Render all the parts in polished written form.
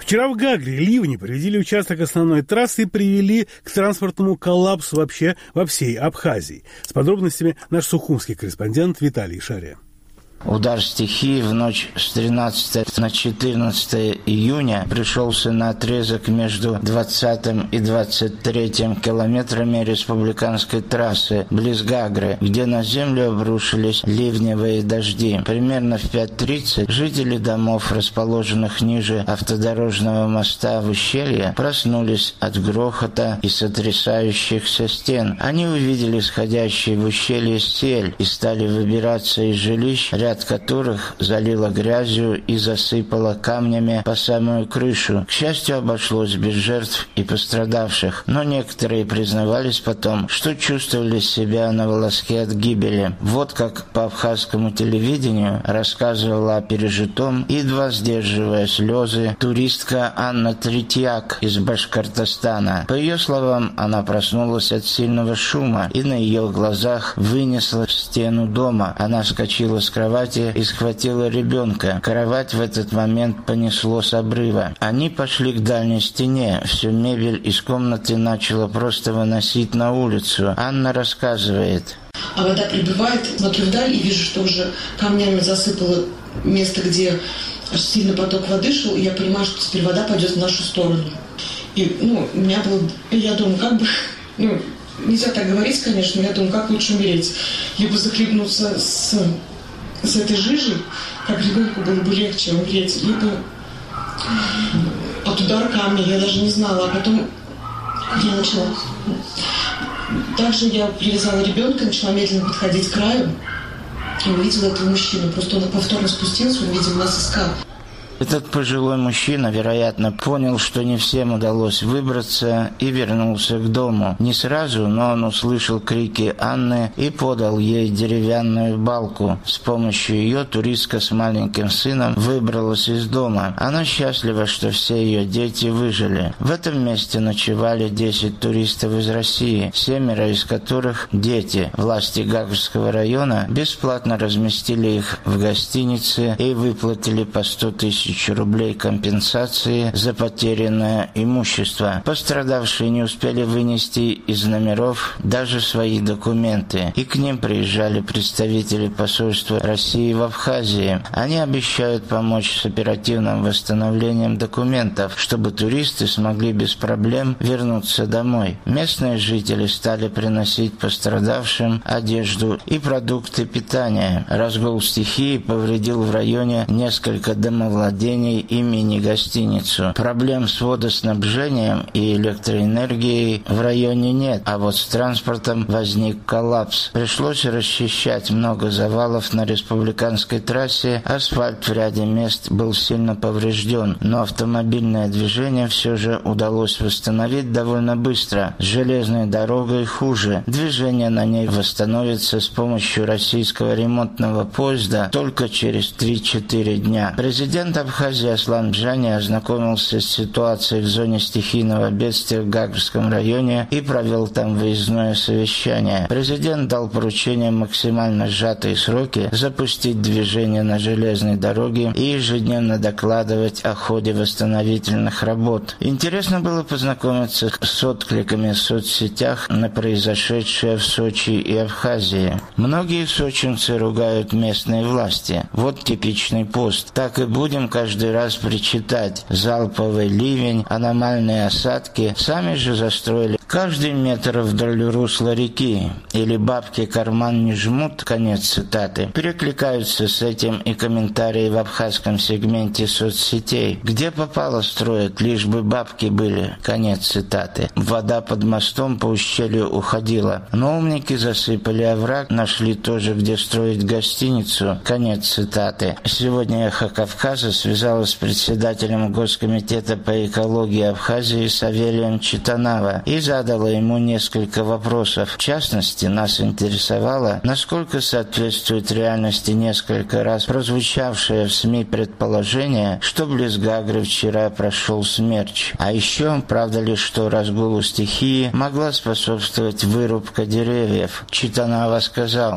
Вчера в Гагре ливни повредили участок основной трассы и привели к транспортному коллапсу вообще во всей Абхазии. С подробностями наш сухумский корреспондент Виталий Шария. Удар стихии в ночь с 13 на 14 июня пришелся на отрезок между 20 и 23 километрами республиканской трассы близ Гагры, где на землю обрушились ливневые дожди. Примерно в 5:30 жители домов, расположенных ниже автодорожного моста в ущелье, проснулись от грохота и сотрясающихся стен. Они увидели сходящий в ущелье сель и стали выбираться из жилищ, ряд которых залило грязью и засыпало камнями по самую крышу. К счастью, обошлось без жертв и пострадавших, но некоторые признавались потом, что чувствовали себя на волоске от гибели. Вот как по абхазскому телевидению рассказывала о пережитом, едва сдерживая слезы, туристка Анна Третьяк из Башкортостана. По ее словам, она проснулась от сильного шума, и на ее глазах вынесла стену дома. Она вскочила с кровати и схватила ребенка. Кровать в этот момент понесло с обрыва. Они пошли к дальней стене. Всю мебель из комнаты начала просто выносить на улицу. Анна рассказывает. А вода прибывает, смотрю вдаль и вижу, что уже камнями засыпало место, где аж сильно поток воды шел, и я понимаю, что теперь вода пойдет в нашу сторону. И, у меня было... Я думаю, нельзя так говорить, конечно, но я думаю, как лучше умереть. Либо захлебнуться с этой жижей, как ребенку было бы легче умереть, либо от удара камня, я даже не знала, а потом я начала. Также я привязала ребенка, начала медленно подходить к краю и увидела этого мужчину. Просто он повторно спустился, он, видимо, нас искал. Этот пожилой мужчина, вероятно, понял, что не всем удалось выбраться, и вернулся к дому. Не сразу, но он услышал крики Анны и подал ей деревянную балку. С помощью ее туристка с маленьким сыном выбралась из дома. Она счастлива, что все ее дети выжили. В этом месте ночевали 10 туристов из России, 7 из которых дети. Власти Гагрского района бесплатно разместили их в гостинице и выплатили по 100 000 рублей компенсации за потерянное имущество. Пострадавшие не успели вынести из номеров даже свои документы, и к ним приезжали представители посольства России в Абхазии. Они обещают помочь с оперативным восстановлением документов, чтобы туристы смогли без проблем вернуться домой. Местные жители стали приносить пострадавшим одежду и продукты питания. Разгул стихии повредил в районе несколько домовладений и мини-гостиницу. Проблем с водоснабжением и электроэнергией в районе нет, а вот с транспортом возник коллапс. Пришлось расчищать много завалов на республиканской трассе, асфальт в ряде мест был сильно поврежден, но автомобильное движение все же удалось восстановить довольно быстро. С железной дорогой хуже. Движение на ней восстановится с помощью российского ремонтного поезда только через 3-4 дня. Президент Абхазии Аслан Джани ознакомился с ситуацией в зоне стихийного бедствия в Гагрском районе и провел там выездное совещание. Президент дал поручение максимально сжатые сроки запустить движение на железной дороге и ежедневно докладывать о ходе восстановительных работ. Интересно было познакомиться с откликами в соцсетях на произошедшее в Сочи и Абхазии. Многие сочинцы ругают местные власти. Вот типичный пост. Так и будем каждый раз причитать. Залповый ливень, аномальные осадки. Сами же застроили каждый метр вдоль русла реки. Или бабки карман не жмут, конец цитаты. Перекликаются с этим и комментарии в абхазском сегменте соцсетей. Где попало строят, лишь бы бабки были, конец цитаты. Вода под мостом по ущелью уходила. Но умники засыпали овраг, нашли тоже, где строить гостиницу, конец цитаты. Сегодня «Эхо Кавказа» связалась с председателем Госкомитета по экологии Абхазии Савелием Читанава и задала ему несколько вопросов. В частности, нас интересовало, насколько соответствует реальности несколько раз прозвучавшее в СМИ предположение, что близ Гагры вчера прошел смерч. А еще, правда ли, что разгулу стихии могла способствовать вырубка деревьев? Читанава сказал: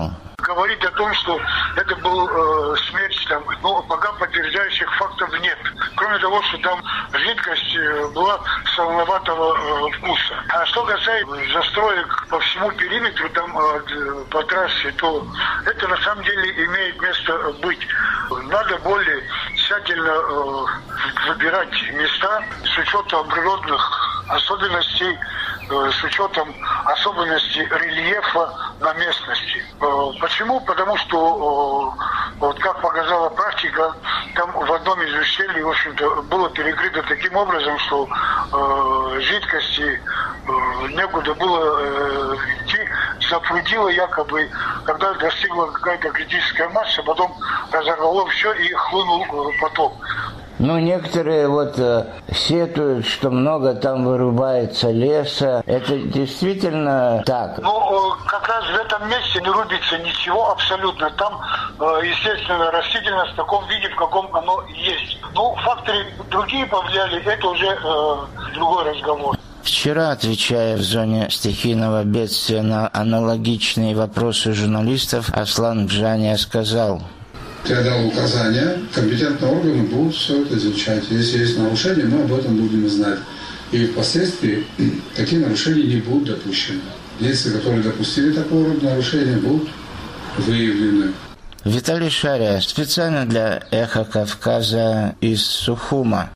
говорить о том, что это был смерть, там, но пока подтверждающих фактов нет. Кроме того, что там жидкость была солоноватого вкуса. А что касается застроек по всему периметру, там по трассе, то это на самом деле имеет место быть. Надо более тщательно выбирать места с учетом природных особенностей, с учетом особенностей рельефа на местности. Почему? Потому что, вот как показала практика, там в одном из ущелий, в общем-то, было перекрыто таким образом, что жидкости некуда было идти, запрудило якобы, когда достигла какая-то критическая масса, потом разорвало все и хлынул поток. Ну, некоторые сетуют, что много там вырубается леса. Это действительно так? Ну, как раз в этом месте не рубится ничего абсолютно. Там, естественно, растительность в таком виде, в каком оно есть. Ну, факторы другие повлияли, это уже другой разговор. Вчера, отвечая в зоне стихийного бедствия на аналогичные вопросы журналистов, Аслан Бжания сказал: я дал указания, компетентные органы будут все это изучать. Если есть нарушения, мы об этом будем знать. И впоследствии такие нарушения не будут допущены. Лица, которые допустили такого рода нарушения, будут выявлены. Виталий Шария, специально для «Эхо Кавказа» из Сухума.